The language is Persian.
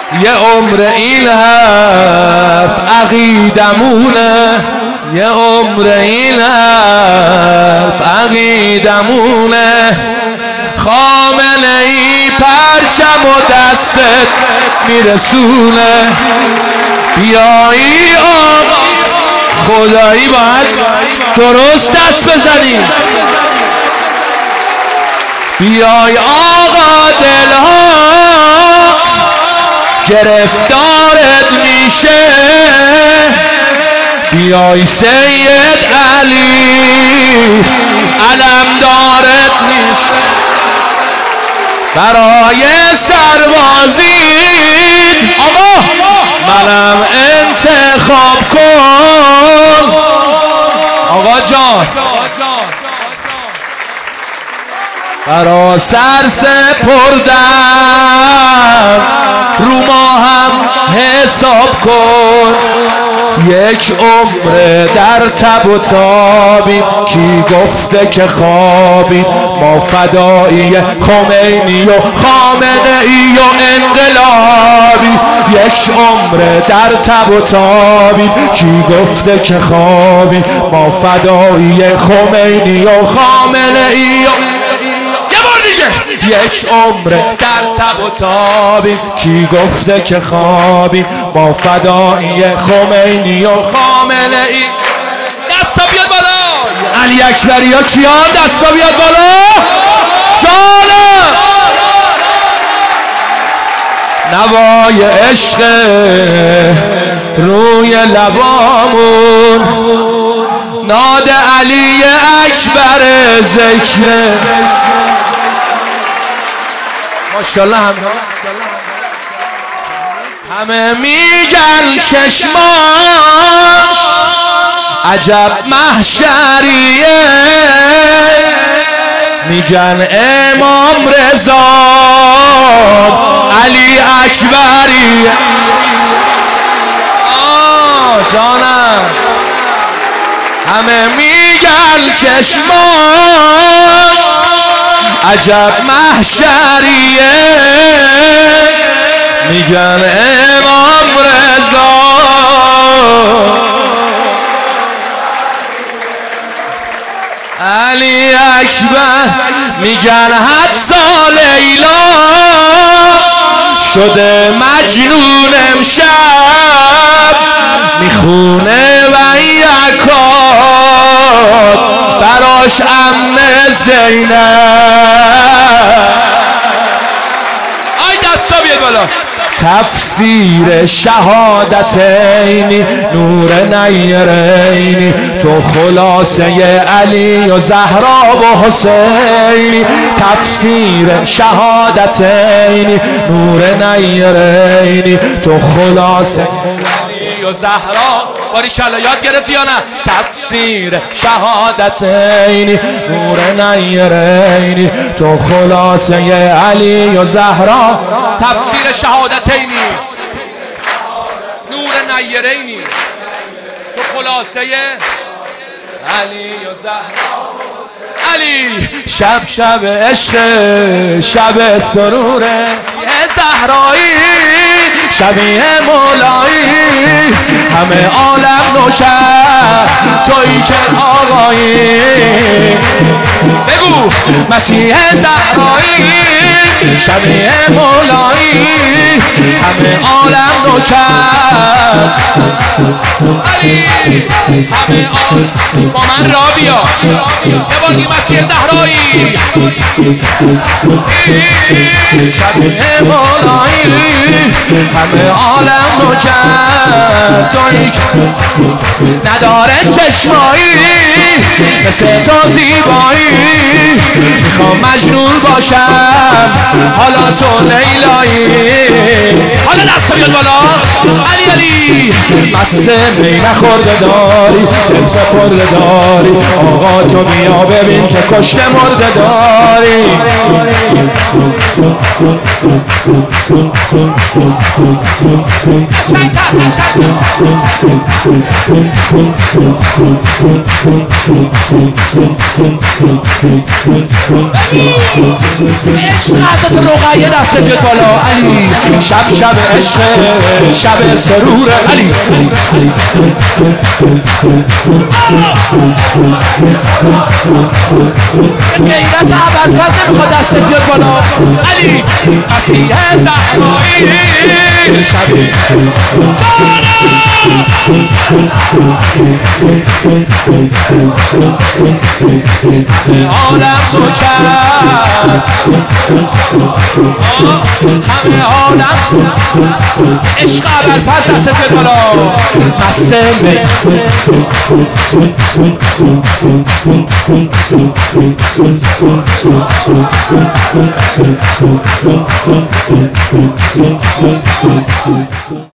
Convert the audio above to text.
یه عمر این حرف عقیدمونه، یه عمر این حرف عقیدمونه. خامنه ای پرچم و دستت میرسونه. بیایی آقا خدایی باید درست دست بزنی. بیای آقا دلها گرفتارت میشه. بیای سید علی علمدارت میشه. برای سربازی آقا منم انتخاب کن. آقا جان برا سر سپردم رو ما هم حساب کن. یک عمر در تب و تابیم، کی گفته که خوابیم؟ ما فدایی خمینی و خامنه ای و انقلابی. یک عمر در تب و تابیم، کی گفته که خوابیم؟ ما فدایی خمینی و خامنه ای و یک عمر در تب و تابیم، کی گفته که خوابیم؟ ما فدایی خمینی و خامنه ای. دستا بیاد بالا علی اکبری ها کیان؟ دستا بیاد بالا جانم. نوای عشق روی لبامون، ناد علی اکبر ذکر. ماشاءالله همه میگن چشماش عجب محشریه. میگن امام رضا علی اکبریه. جانم همه میگن چشماش عجب محشریه. میگن امام رضا علی اکبر. میگن حتی لیلا شده مجنون امشب، میخونه و یکاد براش عم زینب. آی دستا بیاد بالا. تفسیر شهادتینی نور نیرینی، تو خلاصه علی و زهرا و حسینی. تفسیر شهادتینی نور نیرینی، تو خلاصه علی و زهرا. باری کلا یاد گرفتی یا نه؟ تفسیر شهادتینی نور نیرینی، تو خلاصه علی و زهرا. تفسیر شهادتینی نور نیرینی، تو خلاصه علی و زهرا. علی شب شب عشق، شب سروره زهرایی، شبیه مولایی. همه عالم نوکر تویی که آقایی. بگو مسیح زهرایی، شبیه مولایی. همه عالم نوکر علی. همه عالم با من را بیا یه بار دیگه. مسیح زهرایی شبیه مولایی. همه عالم نوکر تویی که نداره چشمایی مثل تو زیبایی. میخوام مجنون باشم حالا تو لیلایی. حالا دستا بیاد بالا. علی علی مست می نخورده داری، امسا پرده داری. آقا تو بیا ببین که کشته مرده داری. عشق حضرت رقیه دست بیاد بالا. علی شب شب عشق شب سرور علی غیرت ابوالفضل نمیخواد دست بیاد بالا علی مسیح زهرایی شب عالم تو کرد همه عالم عشق ابوالفضل دست بیاد بالا مست می